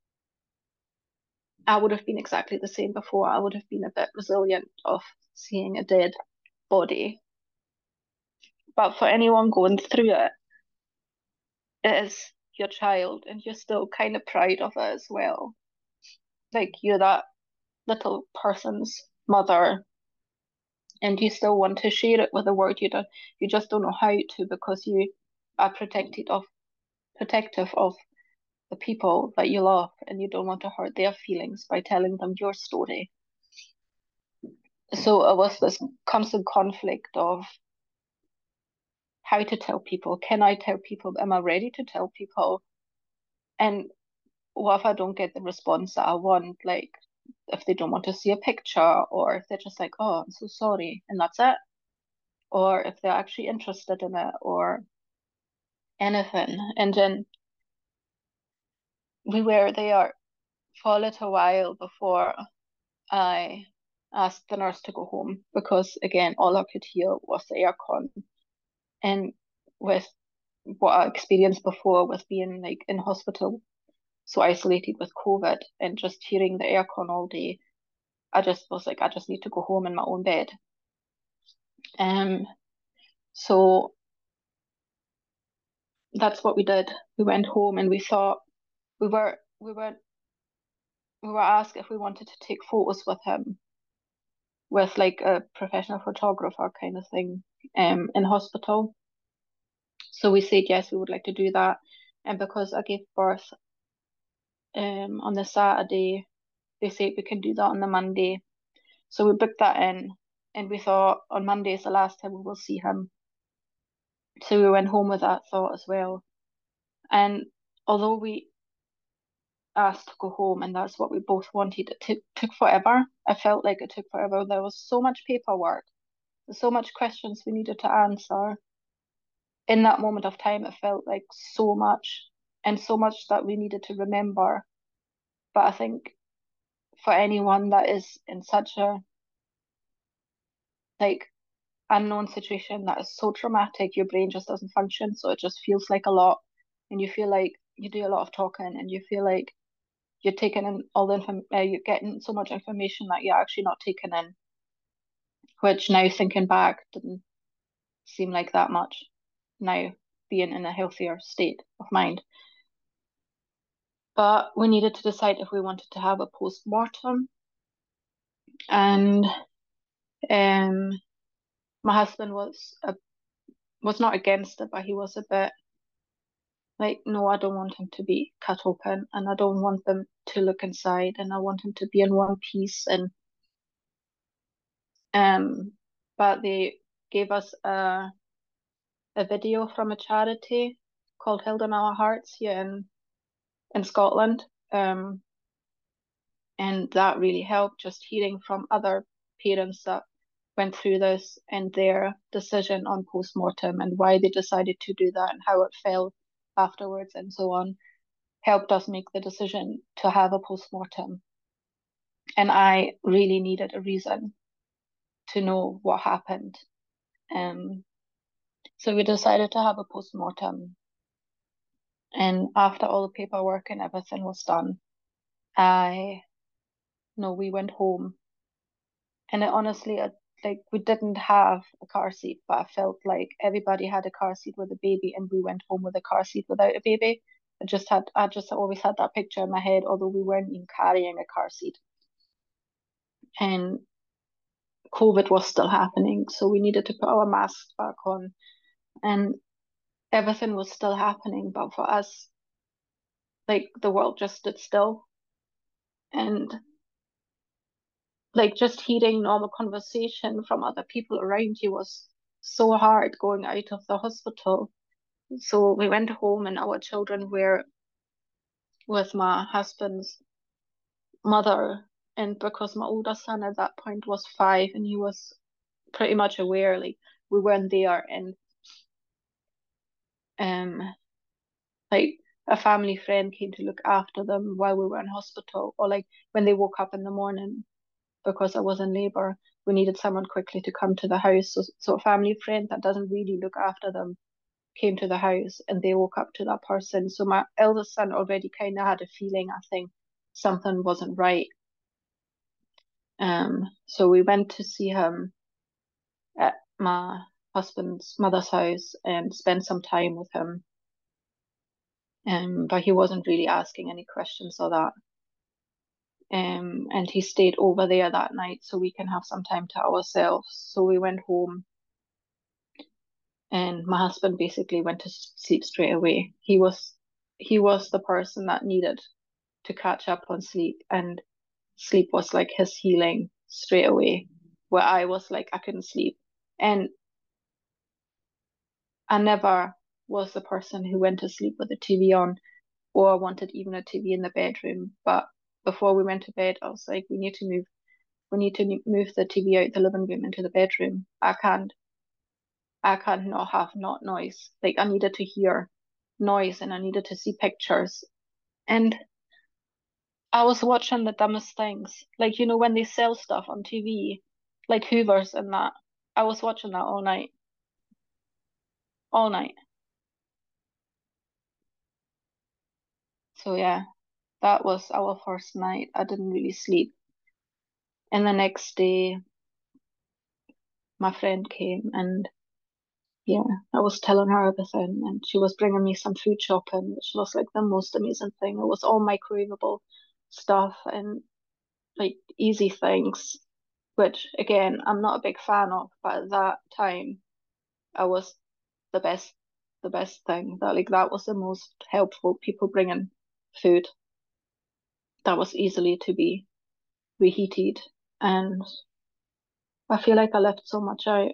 I would have been exactly the same before. I would have been a bit resilient of seeing a dead body. But for anyone going through it, it is your child, and you're still kind of proud of it as well. Like you're that little person's mother, and you still want to share it with the world. You don't, you just don't know how to, because you are protected of protective of the people that you love, and you don't want to hurt their feelings by telling them your story. So it was this constant conflict of how to tell people. Can I tell people? Am I ready to tell people? And what if I don't get the response that I want? Like if they don't want to see a picture, or if they're just like, oh, I'm so sorry, and that's it. Or if they're actually interested in it, or anything. And then we were there for a little while before I asked the nurse to go home, because again, all I could hear was the aircon. And with what I experienced before with being like in hospital, so isolated with COVID, and just hearing the aircon all day, I just was like, I just need to go home in my own bed. Um, so that's what we did. We went home, and we thought we were we were we were asked if we wanted to take photos with him, with like a professional photographer kind of thing, um, in hospital. So we said yes, we would like to do that. And because I gave birth um on the Saturday, they said we can do that on the Monday. So we booked that in, and we thought on Monday is the last time we will see him. So we went home with that thought as well. And although we asked to go home, and that's what we both wanted, it took, took forever. I felt like it took forever. There was so much paperwork, so much questions we needed to answer. In that moment of time, it felt like so much, and so much that we needed to remember. But I think for anyone that is in such a like unknown situation that is so traumatic, your brain just doesn't function. So it just feels like a lot, and you feel like you do a lot of talking, and you feel like you're taking in all the info, uh, you're getting so much information that you're actually not taking in, which now thinking back didn't seem like that much. Now being in a healthier state of mind. But we needed to decide if we wanted to have a post-mortem. And um, my husband was a, was not against it, but he was a bit like, no, I don't want him to be cut open, and I don't want them to look inside, and I want him to be in one piece. And um, but they gave us a a video from a charity called Held in Our Hearts here in in Scotland. Um, and that really helped, just hearing from other parents that went through this and their decision on post-mortem and why they decided to do that and how it felt afterwards and so on, helped us make the decision to have a post-mortem. And I really needed a reason to know what happened. Um, so we decided to have a post-mortem. And after all the paperwork and everything was done, I know we went home. And it honestly, it like we didn't have a car seat, but I felt like everybody had a car seat with a baby, and we went home with a car seat without a baby. I just had, I just always had that picture in my head, although we weren't even carrying a car seat. And COVID was still happening, so we needed to put our masks back on, and everything was still happening. But for us, like the world just stood still, and like just hearing normal conversation from other people around you was so hard going out of the hospital. So we went home, and our children were with my husband's mother. And because my older son at that point was five, and he was pretty much aware, like we weren't there, and um, like a family friend came to look after them while we were in hospital, or like when they woke up in the morning because I was in labor, we needed someone quickly to come to the house. So, so a family friend that doesn't really look after them came to the house, and they woke up to that person. So my eldest son already kind of had a feeling, I think something wasn't right. Um, so we went to see him at my husband's mother's house and spent some time with him. Um, but he wasn't really asking any questions or that. Um, and he stayed over there that night so we can have some time to ourselves. So we went home, and my husband basically went to sleep straight away. He was he was the person that needed to catch up on sleep, and sleep was like his healing straight away, where I was like I couldn't sleep. And I never was the person who went to sleep with the T V on or wanted even a T V in the bedroom. But before we went to bed, I was like, we need to move we need to move the T V out the living room into the bedroom. I can't I can't not have not noise. Like I needed to hear noise, and I needed to see pictures. And I was watching the dumbest things. Like, you know, when they sell stuff on T V, like Hoovers and that. I was watching that all night. All night. So yeah, that was our first night. I didn't really sleep. And the next day, my friend came, and yeah, I was telling her everything, and she was bringing me some food shopping, which was like the most amazing thing. It was all microwavable stuff and like easy things, which again, I'm not a big fan of, but at that time, I was the best, the best thing. That like that was the most helpful. People bringing food that was easily to be reheated, and I feel like I left so much out.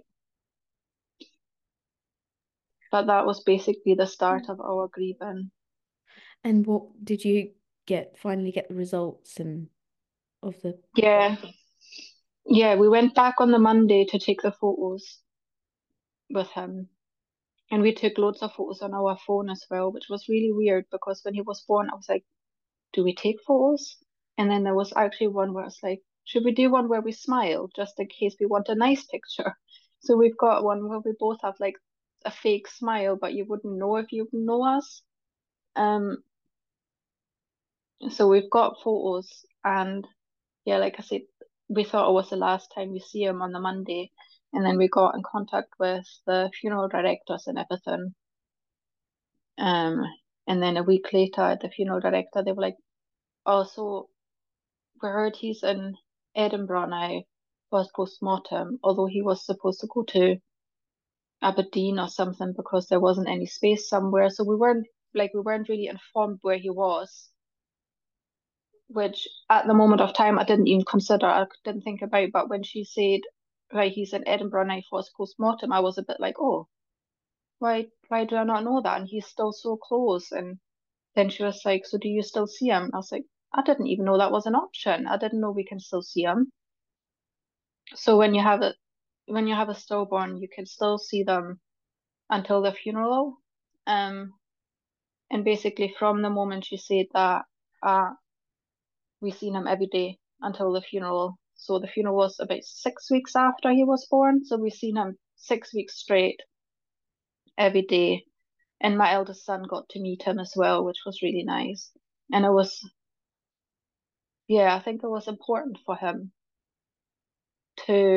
But that was basically the start of our grieving. And what did you get finally get the results and of the Yeah, yeah, we went back on the Monday to take the photos with him. And we took loads of photos on our phone as well, which was really weird because when he was born, I was like, do we take photos? And then there was actually one where I was like, should we do one where we smile just in case we want a nice picture? So we've got one where we both have like a fake smile, but you wouldn't know if you know us. Um, so we've got photos, and yeah, like I said, we thought it was the last time we see him on the Monday, and then we got in contact with the funeral directors and everything. Um, and then a week later, the funeral director, they were like, "Oh, so we heard he's in Edinburgh now for his post-mortem, although he was supposed to go to Aberdeen or something because there wasn't any space somewhere. So we weren't like we weren't really informed where he was, which at the moment of time I didn't even consider, I didn't think about. But when she said, right, he's in Edinburgh now for his post-mortem, I was a bit like, oh, why why do I not know that? And he's still so close. And then she was like, so do you still see him? I was like, I didn't even know that was an option. I didn't know we can still see him. So when you have a when you have a stillborn, you can still see them until the funeral. Um, and basically from the moment she said that, uh, we seen him every day until the funeral. So the funeral was about six weeks after he was born. So we seen him six weeks straight every day. And my eldest son got to meet him as well, which was really nice. And it was, yeah, I think it was important for him to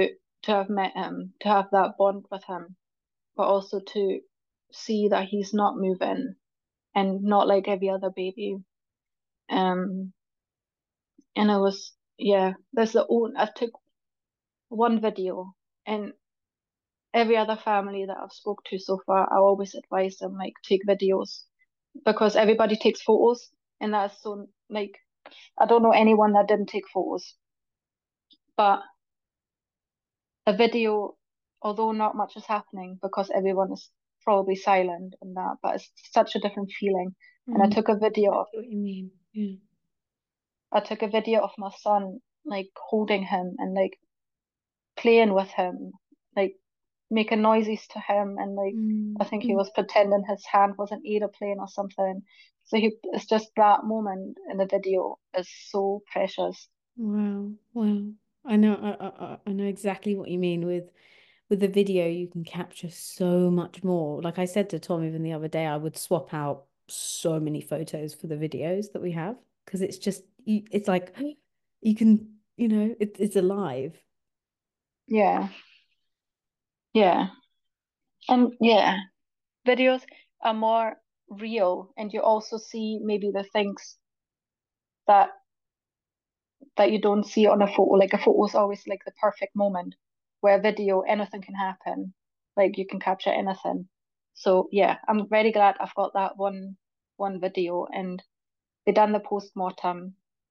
to have met him, to have that bond with him, but also to see that he's not moving and not like every other baby. Um, and I was, yeah, there's the own, I took one video, and every other family that I've spoke to so far, I always advise them like take videos because everybody takes photos, and that's so like I don't know anyone that didn't take photos, but a video, although not much is happening because everyone is probably silent and that, but it's such a different feeling. And I Mm, took a video of what you mean? Yeah. I took a video of my son like holding him and like playing with him, like making noises to him, and like I Mm, think he mm. was pretending his hand was an aeroplane or something. So he, it's just that moment in the video is so precious. Wow, wow. I know, I, I, I know exactly what you mean with with the video. You can capture so much more. Like I said to Tom even the other day, I would swap out so many photos for the videos that we have because it's just you, it's like you can, you know, it, it's alive. Yeah, yeah, and yeah, videos are more real, and you also see maybe the things that that you don't see on a photo. Like a photo is always like the perfect moment, where a video, anything can happen. Like you can capture anything. So yeah, I'm very glad I've got that one one video, and they done the post-mortem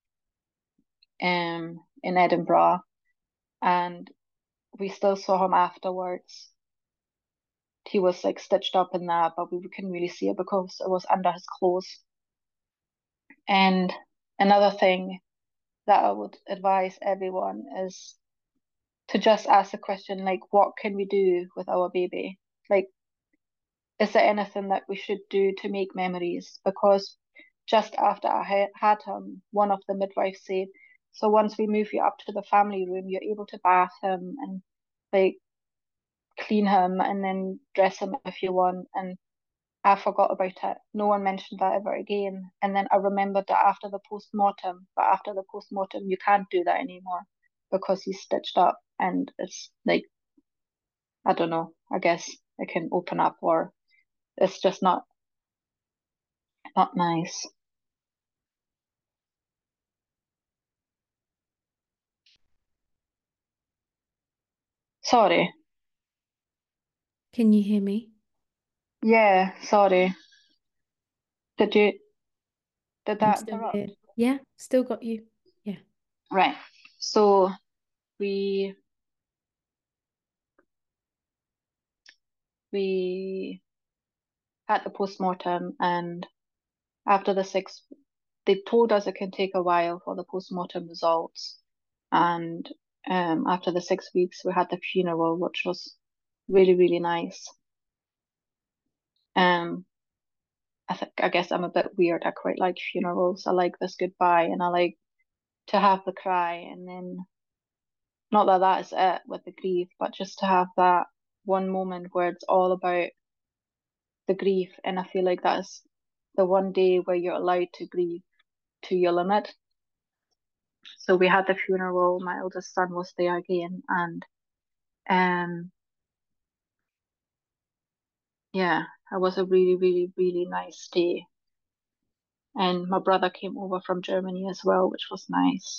um in Edinburgh, and we still saw him afterwards. He was like stitched up in that, but we couldn't really see it because it was under his clothes. And another thing that I would advise everyone is to just ask the question like, what can we do with our baby? Like, is there anything that we should do to make memories? Because just after I ha had him, one of the midwives said, so once we move you up to the family room, you're able to bath him and like clean him and then dress him if you want. And I forgot about it. No one mentioned that ever again. And then I remembered that after the post-mortem, but after the post-mortem, you can't do that anymore because he's stitched up, and it's like, I don't know, I guess it can open up, or it's just not not nice. Sorry. Can you hear me? Yeah, sorry. Did you did I'm that still here. interrupt? Yeah, still got you. Yeah. Right. So we we had the post-mortem, and after the six they told us it can take a while for the post-mortem results. And um, after the six weeks, we had the funeral, which was really, really nice. Um, I think I guess I'm a bit weird. I quite like funerals. I like this goodbye, and I like to have the cry, and then not that that is it with the grief, but just to have that one moment where it's all about the grief. And I feel like that's the one day where you're allowed to grieve to your limit. So we had the funeral. My eldest son was there again, and um, yeah, it was a really, really, really nice day. And my brother came over from Germany as well, which was nice.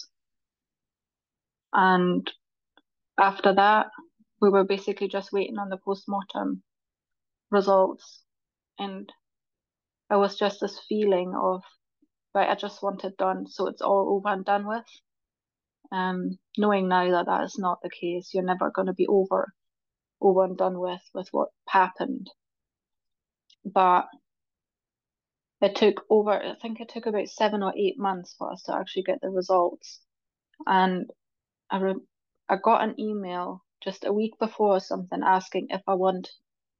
And after that, we were basically just waiting on the post-mortem results. And it was just this feeling of, right, I just want it done, so it's all over and done with. Um, knowing now that that is not the case, you're never going to be over, over and done with with what happened. But it took over, I think it took about seven or eight months for us to actually get the results. And I re I got an email just a week before or something asking if I want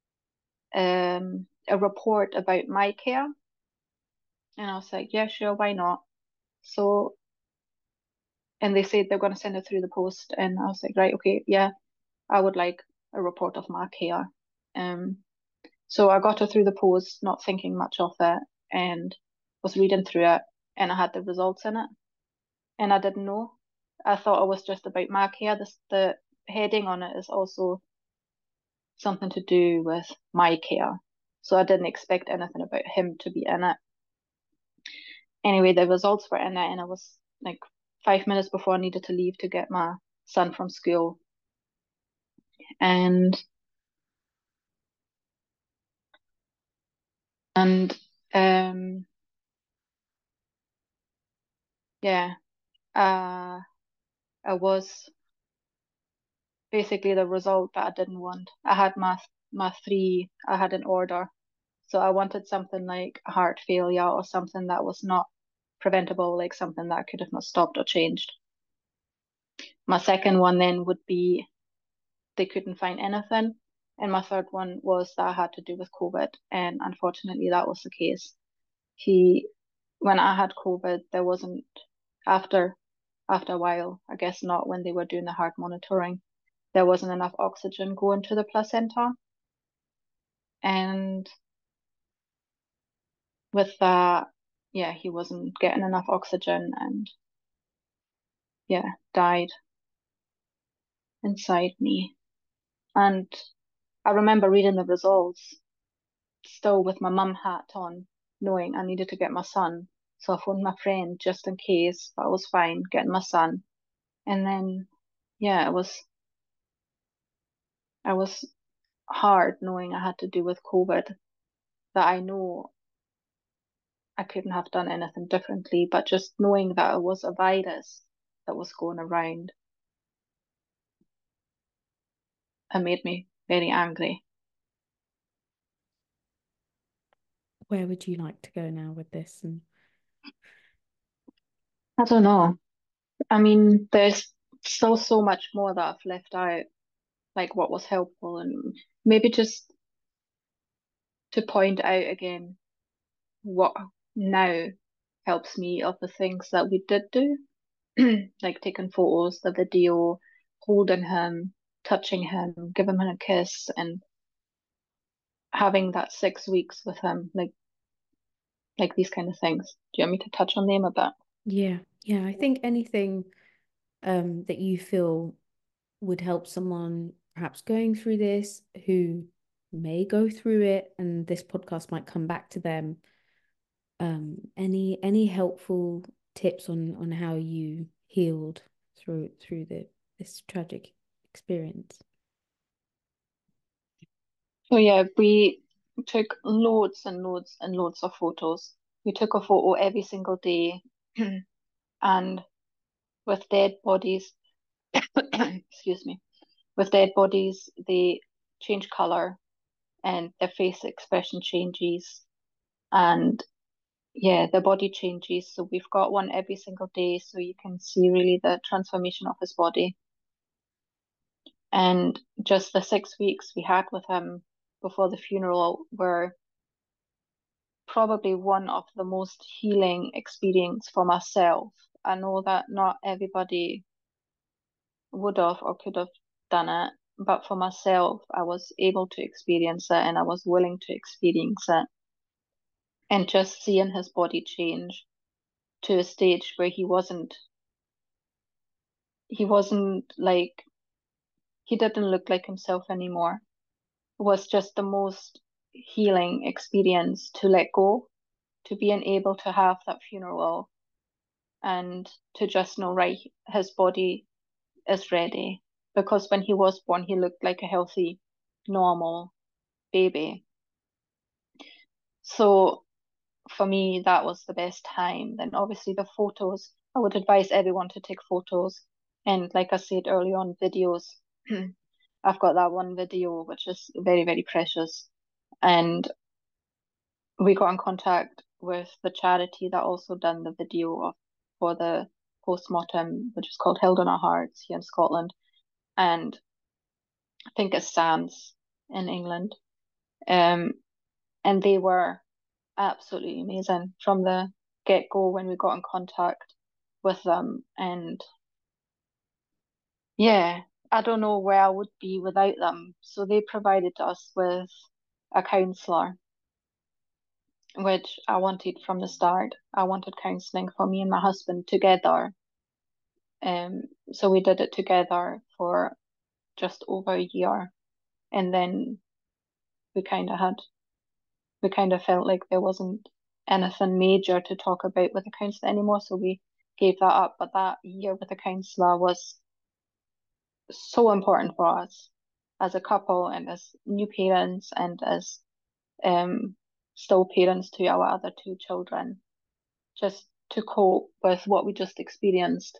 um a report about my care. And I was like, yeah, sure, why not? So, and they said they're going to send it through the post. And I was like, right, okay, yeah, I would like a report of my care. Um, so I got it through the post, not thinking much of it, and was reading through it, and I had the results in it. And I didn't know. I thought it was just about my care. This, the heading on it is also something to do with my care. So I didn't expect anything about him to be in it. Anyway, the results were in it, and I was like five minutes before I needed to leave to get my son from school. And and um yeah, uh I was basically the result that I didn't want. I had my my three, I had an order. So I wanted something like a heart failure or something that was not preventable, like something that I could have not stopped or changed. My second one then would be they couldn't find anything. And my third one was that I had to do with COVID. And unfortunately, that was the case. He, when I had COVID, there wasn't, after after a while, I guess not when they were doing the heart monitoring, there wasn't enough oxygen going to the placenta. And with that, yeah, he wasn't getting enough oxygen and yeah, died inside me. And I remember reading the results still with my mum hat on, knowing I needed to get my son. So I phoned my friend just in case, but I was fine getting my son. And then, yeah, it was, I was hard knowing I had to do with COVID, that I know I couldn't have done anything differently, but just knowing that it was a virus that was going around, it made me very angry. Where would you like to go now with this? And I don't know. I mean, there's still so much more that I've left out, like what was helpful, and maybe just to point out again what now helps me of the things that we did do, like taking photos, the video, holding him, touching him, giving him a kiss, and having that six weeks with him, like like these kind of things. Do you want me to touch on them a bit? yeah, yeah, I think anything um that you feel would help someone perhaps going through this who may go through it, and this podcast might come back to them. Um, any any helpful tips on on how you healed through through the this tragic experience? So yeah, we took loads and loads and loads of photos. We took a photo every single day, and with dead bodies, excuse me, with dead bodies, they change color and their face expression changes, and yeah, the body changes. So we've got one every single day, so you can see really the transformation of his body. And just the six weeks we had with him before the funeral were probably one of the most healing experience for myself. I know that not everybody would have or could have done it, but for myself, I was able to experience it and I was willing to experience it. And just seeing his body change to a stage where he wasn't, he wasn't like, he didn't look like himself anymore, was just the most healing experience to let go, to being able to have that funeral and to just know, right, his body is ready. Because when he was born, he looked like a healthy, normal baby. So for me, that was the best time. Then obviously the photos, I would advise everyone to take photos. And like I said earlier on, videos. I've got that one video which is very, very precious. And we got in contact with the charity that also done the video of for the post-mortem, which is called Held in Our Hearts here in Scotland. And I think it's Sam's in England. Um, and they were absolutely amazing from the get-go when we got in contact with them. And yeah, I don't know where I would be without them. So they provided us with a counsellor, which I wanted from the start. I wanted counselling for me and my husband together. Um, so we did it together for just over a year. And then we kind of had, we kind of felt like there wasn't anything major to talk about with the counsellor anymore. So we gave that up. But that year with the counsellor was so important for us as a couple and as new parents and as um, still parents to our other two children, just to cope with what we just experienced.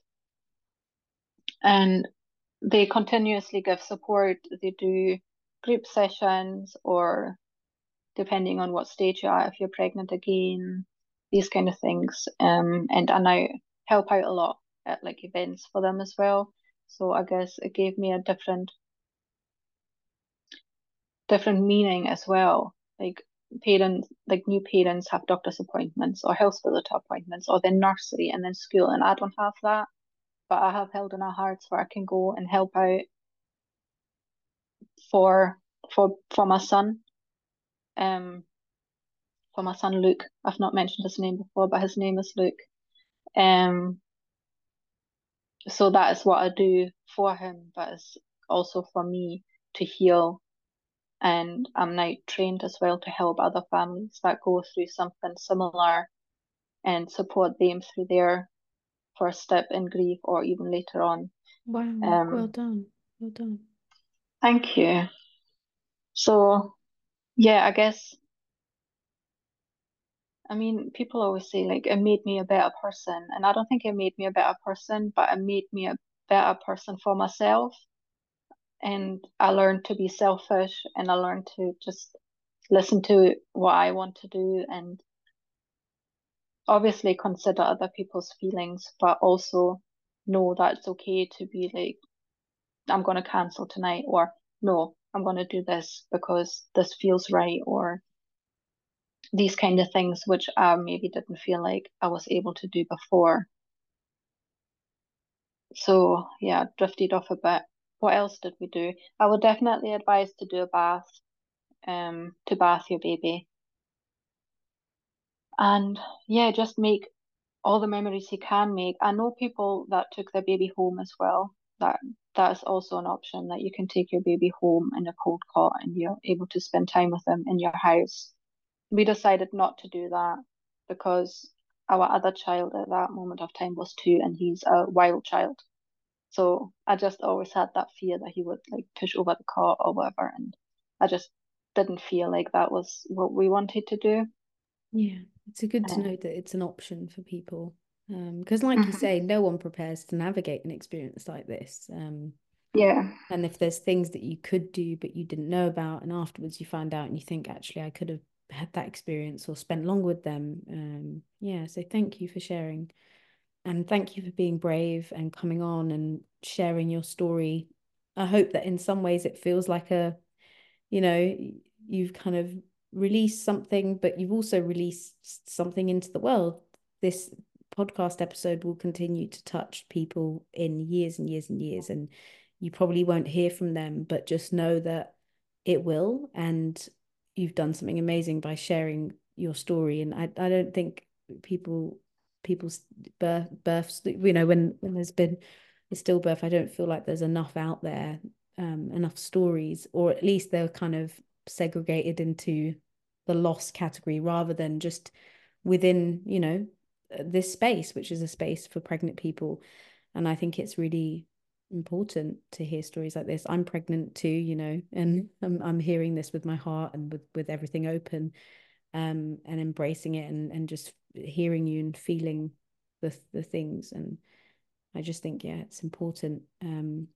And they continuously give support. They do group sessions, or depending on what stage you are, if you're pregnant again, these kind of things. Um, and I now help out a lot at like events for them as well. So I guess it gave me a different different meaning as well. Like parents, like new parents have doctor's appointments or health visitor appointments, or then nursery and then school, and I don't have that. But I have held in our hearts where I can go and help out for for for my son. Um, for my son Luke. I've not mentioned his name before, but his name is Luke. Um, so that is what I do for him, but it's also for me to heal. And I'm now trained as well to help other families that go through something similar and support them through their first step in grief or even later on. Wow, well Um, done. Well done. thank you. So, yeah, I guess, I mean, people always say like it made me a better person, and I don't think it made me a better person, but it made me a better person for myself. And I learned to be selfish, and I learned to just listen to what I want to do, and obviously consider other people's feelings, but also know that it's okay to be like, I'm going to cancel tonight, or no, I'm going to do this because this feels right, or these kind of things, which I maybe didn't feel like I was able to do before. So yeah, drifted off a bit. What else did we do? I would definitely advise to do a bath, um, to bath your baby. And yeah, just make all the memories you can make. I know people that took their baby home as well. That that's also an option, that you can take your baby home in a cold cot and you're able to spend time with them in your house. We decided not to do that because our other child at that moment of time was two, and he's a wild child. So I just always had that fear that he would like push over the cot or whatever, and I just didn't feel like that was what we wanted to do. Yeah, it's a good to Uh, know that it's an option for people. Um, because like you mhm. say, no one prepares to navigate an experience like this. Um, Yeah, and if there's things that you could do but you didn't know about, and afterwards you find out and you think, actually, I could have had that experience or spent longer with them. Um, yeah, so thank you for sharing. And thank you for being brave and coming on and sharing your story. I hope that in some ways it feels like a, you know, you've kind of released something, but you've also released something into the world. This podcast episode will continue to touch people in years and years and years, and you probably won't hear from them, but just know that it will. And you've done something amazing by sharing your story. And I, I don't think people people's birth births, you know, when when there's been a stillbirth, I don't feel like there's enough out there, um, enough stories, or at least they're kind of segregated into the loss category rather than just within, you know, this space, which is a space for pregnant people. And I think it's really important to hear stories like this. I'm pregnant too, you know, and I'm I'm hearing this with my heart and with with everything open, um, and embracing it, and and just hearing you and feeling the the things. And I just think, yeah, it's important. Um,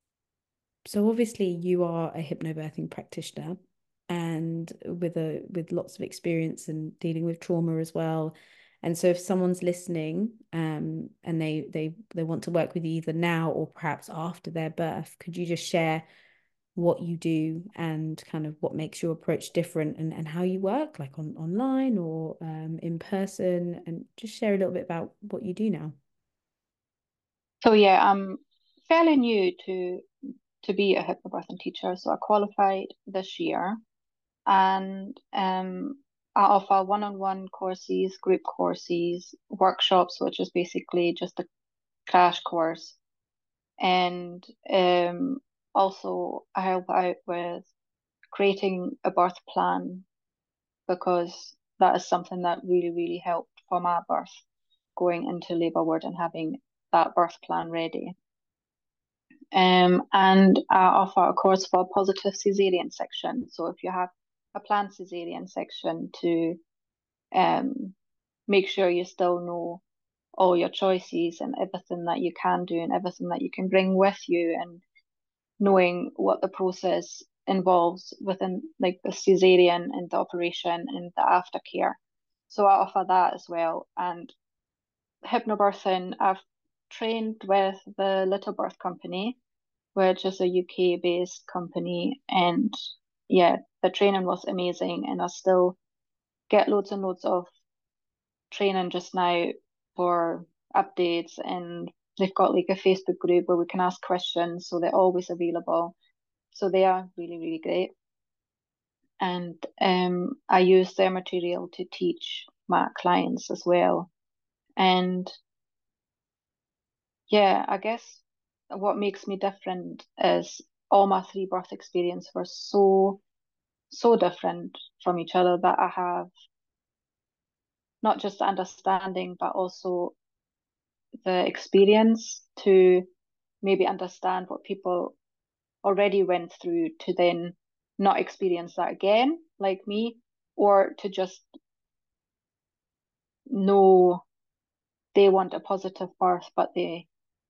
so obviously you are a hypnobirthing practitioner, and with a with lots of experience and dealing with trauma as well. And so if someone's listening, um, and they they they want to work with you either now or perhaps after their birth, could you just share what you do and kind of what makes your approach different, and, and how you work, like on online or um, in person, and just share a little bit about what you do now? so yeah, I'm fairly new to to be a hypnobirthing teacher. So I qualified this year, and um, I offer one-on-one courses, group courses, workshops, which is basically just a crash course, and um, also I help out with creating a birth plan, because that is something that really, really helped for my birth, going into labour ward and having that birth plan ready. Um, and I offer a course for a positive caesarean section. So if you have a planned caesarean section, to um, make sure you still know all your choices and everything that you can do and everything that you can bring with you, and knowing what the process involves within like the caesarean and the operation and the aftercare. So I offer that as well. And hypnobirthing, I've trained with the Little Birth Company, which is a U K based company, and yeah, the training was amazing, and I still get loads and loads of training just now for updates, and they've got like a Facebook group where we can ask questions, so they're always available. So they are really, really great. And um, I use their material to teach my clients as well. And yeah, I guess what makes me different is all my three birth experiences were so, so different from each other, that I have not just the understanding, but also the experience to maybe understand what people already went through, to then not experience that again, like me, or to just know they want a positive birth, but they,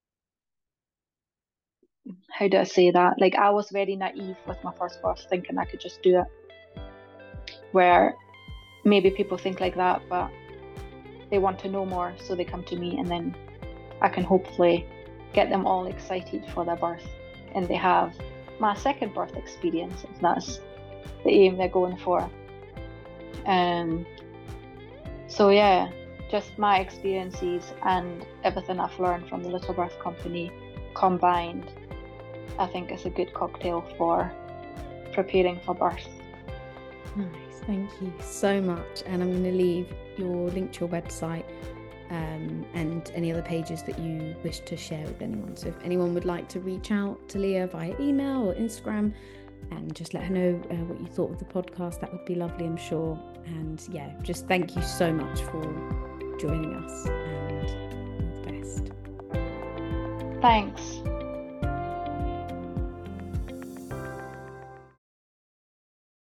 how do I say that? Like, I was very naive with my first birth, thinking I could just do it. Where maybe people think like that, but they want to know more, so they come to me, and then I can hopefully get them all excited for their birth, and they have my second birth experience, if that's the aim they're going for. Um, so yeah, just my experiences and everything I've learned from the Little Birth Company combined, I think is a good cocktail for preparing for birth. Nice, thank you so much. And I'm going to leave your link to your website um, and any other pages that you wish to share with anyone. So if anyone would like to reach out to Leah via email or Instagram and just let her know uh, what you thought of the podcast, that would be lovely, I'm sure. And yeah, just thank you so much for joining us, and all the best. Thanks.